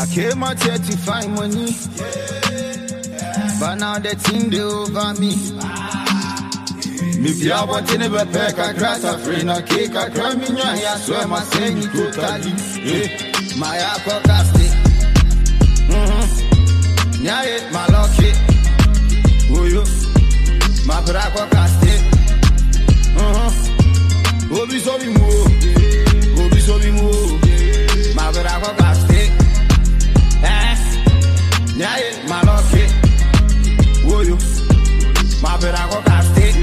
I came out here to find money, but now the thing they over me. Me feel what you never pack a grass, a friend, a cake, a crumb in your hair, so I'm saying it totally. My aqua casting. Yeah, my lucky. Oh, you, my aqua casting. Obi so me move, my aqua casting. Yeah, my lucky. Oh, you, my aqua casting.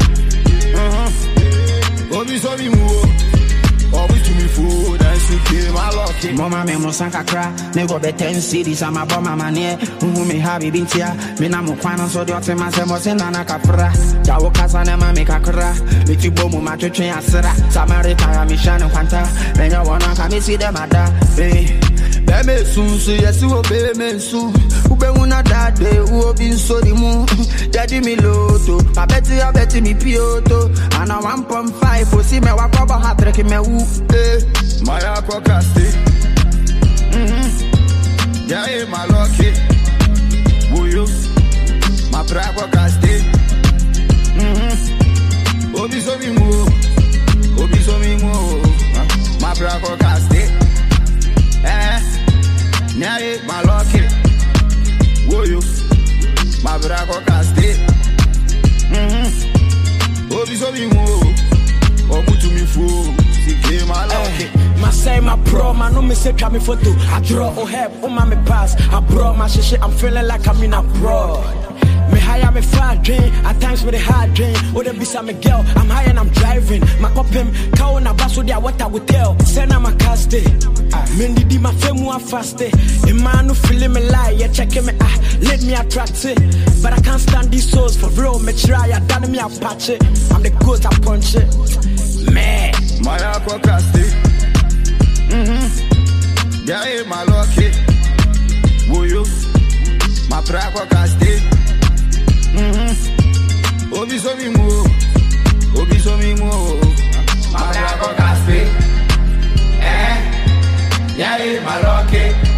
Obi so me move. Obi to me food and she came my lucky. Mama me mo sanka cry. Nego be 10 cities. I'm a bomb man here. Me happy been here. Me na mo kwana so the other man say mo send na kapra. Jawo kasa na ma make a cry. Me ti bomu ma twetwe asra. Samaritan me shine kwanta. Me nya wona ka me see them ada. Be me sunsu yes wo be me su. Ube una dade uobi nsori mu. Daddy me loto. I bet me pioto. And a 1.5 for see me wakoba hat me wu. My aqua casting. Yeah, my lucky. Woo you? My aqua casting. Obi so me move. My aqua casting. Yeah, my lucky. Woo you? My aqua casting. Obi so me move. Obi to me fool. My say my pro, my no me say try me photo. I draw or help, oh my me pass. I brought my shit, I'm feeling like I'm in abroad. Me high, me far drain. At times with a hard drain. Oh, the beside me girl, I'm high and I'm driving. My cop him, cow on a bus with what I would tell. Send I'm a cast day. Mendy di my fame one fast day. A man who feeling me lie, yeah, checking me, let me attract it. But I can't stand these souls for real. Me try, I done me a patch it. I'm the goat, I punch it. Man. My aqua casting. Yeah, my lucky. Woo you? My aqua casting. Obi so me move. My aqua casting. Yeah, my lucky.